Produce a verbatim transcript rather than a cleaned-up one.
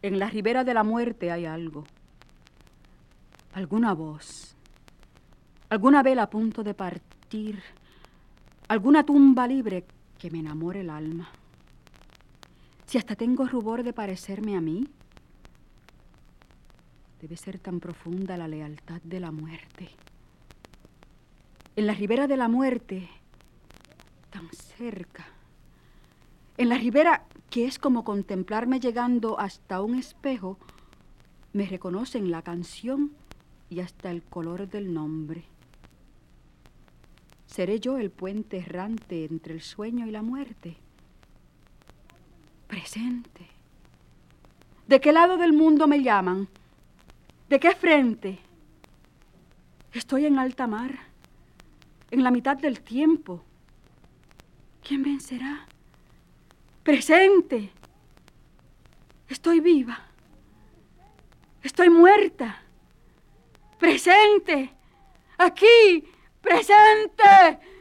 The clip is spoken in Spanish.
En la ribera de la muerte hay algo. Alguna voz. Alguna vela a punto de partir. Alguna tumba libre que me enamore el alma. Si hasta tengo rubor de parecerme a mí, debe ser tan profunda la lealtad de la muerte. En la ribera de la muerte, tan cerca. En la ribera, que es como contemplarme llegando hasta un espejo, me reconocen la canción y hasta el color del nombre. ¿Seré yo el puente errante entre el sueño y la muerte? Presente. ¿De qué lado del mundo me llaman? ¿De qué frente? Estoy en alta mar, en la mitad del tiempo. ¿Quién vencerá? Presente. Estoy viva. Estoy muerta. Presente. Aquí. Presente.